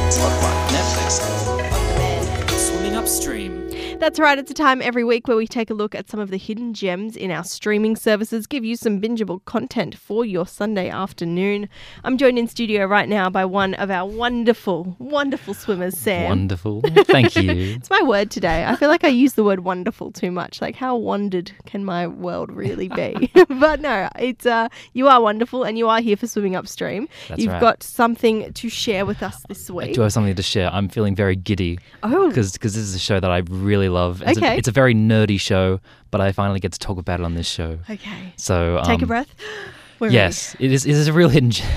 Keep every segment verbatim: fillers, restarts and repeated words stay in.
Spotify, Netflix, on demand, Swimming Upstream. That's right, it's a time every week where we take a look at some of the hidden gems in our streaming services, give you some bingeable content for your Sunday afternoon. I'm joined in studio right now by one of our wonderful, wonderful swimmers, Sam. Wonderful. Thank you. It's my word today. I feel like I use the word wonderful too much. Like, how wondered can my world really be? But no, it's uh, you are wonderful and you are here for Swimming Upstream. That's You've right. got something to share with us this I week. do have something to share. I'm feeling very giddy Oh. because this is a show that I really love. It's, Okay. a, it's a very nerdy show, but I finally get to talk about it on this show. Okay. So um, Take a breath. We're Yes, it is. It is a real hidden gem.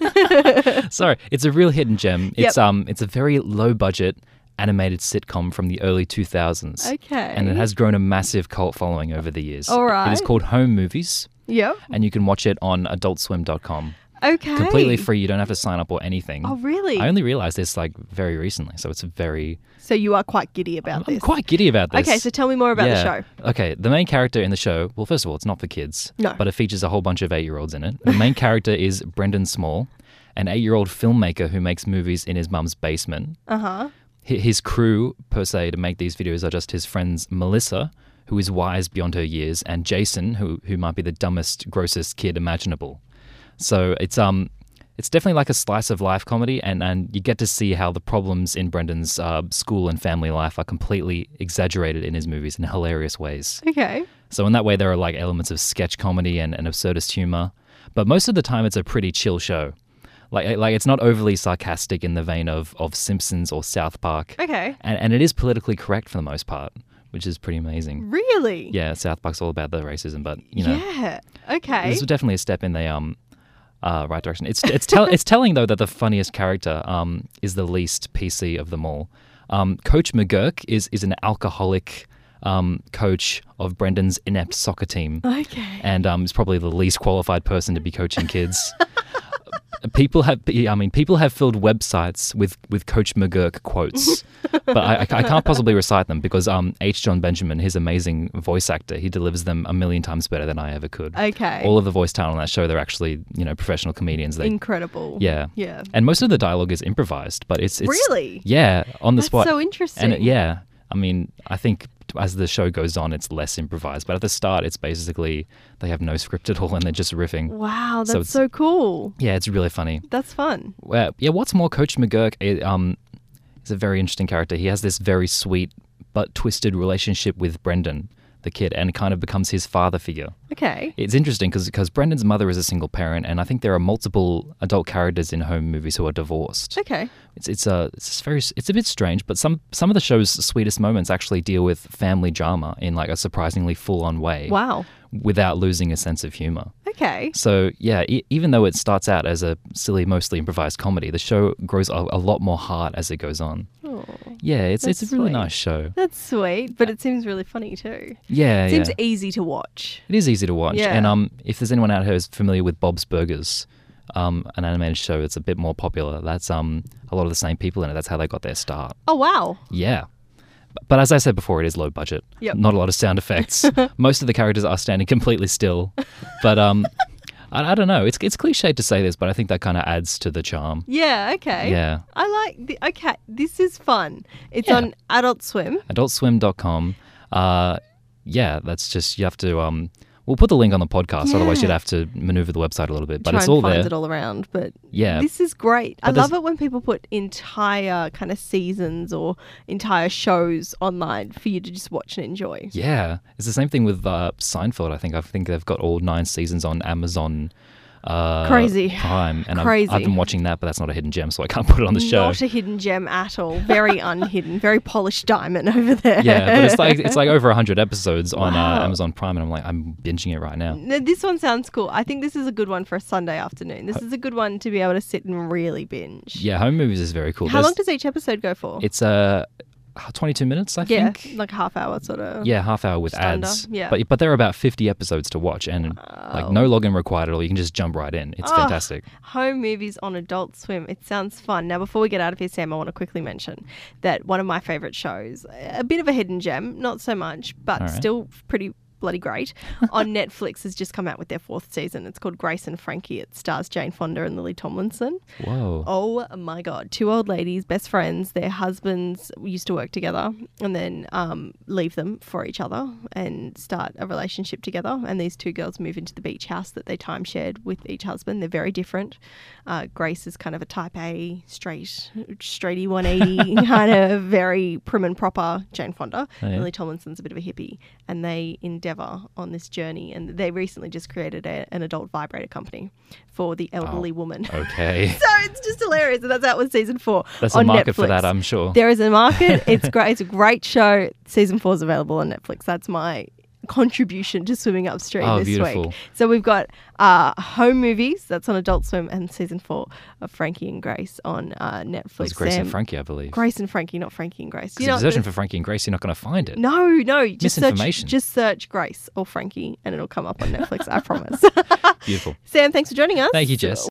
Sorry, it's a real hidden gem. It's Yep. um, it's a very low budget animated sitcom from the early two thousands. ready. Okay. And it has grown a massive cult following over the years. All right. It is called Home Movies, Yep. and you can watch it on adult swim dot com. Okay. Completely free. You don't have to sign up or anything. Oh, really? I only realized this like very recently, so it's very. So you are quite giddy about I'm this. quite giddy about this. Okay, so tell me more about the Yeah. show. Okay, the main character in the show, well, first of all, it's not for kids. No. But it features a whole bunch of eight-year-olds in it. The main character is Brendan Small, an eight-year-old filmmaker who makes movies in his mum's basement. Uh-huh. Hi- His crew, per se, to make these videos are just his friends Melissa, who is wise beyond her years, and Jason, who who might be the dumbest, grossest kid imaginable. So it's um. It's definitely like a slice of life comedy, and, and you get to see how the problems in Brendan's uh, school and family life are completely exaggerated in his movies in hilarious ways. Okay. So in that way, there are like elements of sketch comedy and, and absurdist humor, but most of the time it's a pretty chill show. Like like it's not overly sarcastic in the vein of, of Simpsons or South Park, Okay. and, and it is politically correct for the most part, which is pretty amazing. Really? Yeah, South Park's all about the racism, but you know, Yeah. Okay. this is definitely a step in the um uh, right direction. It's it's tell, it's telling though that the funniest character um is the least P C of them all. Um, Coach McGurk is is an alcoholic um coach of Brendan's inept soccer team, Okay. and um is probably the least qualified person to be coaching kids. People have, I mean, people have filled websites with, with Coach McGurk quotes, but I, I, I can't possibly recite them because um, H. John Benjamin, his amazing voice actor, he delivers them a million times better than I ever could. Okay. All of the voice talent on that show, they're actually, you know, professional comedians. They, Incredible. yeah, Yeah. and most of the dialogue is improvised, but it's, it's Really? yeah, on the That's spot. so interesting. And it, yeah, I mean, I think as the show goes on, it's less improvised, but at the start, it's basically they have no script at all and they're just riffing. Wow, So that's it's- so cool. Yeah, it's really funny. That's fun. Well, yeah, what's more, Coach McGurk eh, um, is a very interesting character. He has this very sweet but twisted relationship with Brendan, the kid, and it kind of becomes his father figure. Okay. It's interesting because because Brendan's mother is a single parent, and I think there are multiple adult characters in Home Movies who are divorced. Okay. It's it's a it's very it's a bit strange, but some some of the show's sweetest moments actually deal with family drama in like a surprisingly full on way. Wow. Without losing a sense of humor. Okay. So yeah, e- even though it starts out as a silly, mostly improvised comedy, the show grows a, a lot more heart as it goes on. Oh, Yeah, it's That's it's a really sweet. nice show. that's sweet, but it seems really funny too. Yeah, Seems yeah. easy to watch. It is easy to watch. Yeah. And um, if there's anyone out here who's familiar with Bob's Burgers, um, an animated show that's a bit more popular, that's um a lot of the same people in it. That's how they got their start. Oh, wow. Yeah. But as I said before, it is low budget. Yep. Not a lot of sound effects. Most of the characters are standing completely still. But um, I, I don't know. It's it's cliched to say this, but I think that kind of adds to the charm. Yeah, okay. Yeah. I like the okay, this is fun. It's Yeah. on Adult Swim. adult swim dot com. Uh, yeah, that's just, you have to, um, we'll put the link on the podcast. Otherwise, Yeah. you'd have to maneuver the website a little bit. But Try it's and all find there. it all around. But Yeah. this is great. I But love there's- it when people put entire kind of seasons or entire shows online for you to just watch and enjoy. Yeah. It's the same thing with uh, Seinfeld. I think I think they've got all nine seasons on Amazon uh, Crazy. Prime. And I've, Crazy. I've been watching that, but that's not a hidden gem, so I can't put it on the show. Not a hidden gem at all. Very unhidden. Very polished diamond over there. Yeah, but it's like it's like over one hundred episodes on Wow. uh, Amazon Prime, and I'm like, I'm binging it right now. No, this one sounds cool. I think this is a good one for a Sunday afternoon. This is a good one to be able to sit and really binge. Yeah, Home Movies is very cool. How There's- long does each episode go for? It's uh, twenty-two minutes, I yeah, think. like a half hour sort of. Yeah, half hour with Just under, ads. yeah. But but there are about fifty episodes to watch, and like no login required at all. You can just jump right in. It's Oh. fantastic. Home Movies on Adult Swim. It sounds fun. Now, before we get out of here, Sam, I want to quickly mention that one of my favourite shows, a bit of a hidden gem, not so much, but All right. still pretty bloody great, on Netflix has just come out with their fourth season. It's called Grace and Frankie. It stars Jane Fonda and Lily Tomlinson. Whoa. Oh my God. Two old ladies, best friends. Their husbands used to work together and then um, leave them for each other and start a relationship together. And these two girls move into the beach house that they time shared with each husband. They're very different. Uh, Grace is kind of a type A, straight, straighty one eighty, kind of very prim and proper Jane Fonda. Oh, yeah. Lily Tomlinson's a bit of a hippie. And they endeavour on this journey. And they recently just created a, an adult vibrator company for the elderly Oh, woman. Okay. So it's just hilarious. And that's out with season four. That's on a market Netflix. for that, I'm sure. There is a market. It's great. It's a great show. Season four is available on Netflix. That's my contribution to Swimming Upstream Oh, this beautiful. week. So we've got uh, Home Movies. That's on Adult Swim, and season four of Frankie and Grace on uh, Netflix. It was Grace Sam- and Frankie, I believe. Grace and Frankie, not Frankie and Grace. Because if you're searching for Frankie and Grace, you're not going to find it. No, no. Just search, Misinformation. just search Grace or Frankie, and it'll come up on Netflix. I promise. Beautiful. Sam, thanks for joining us. Thank you, Jess.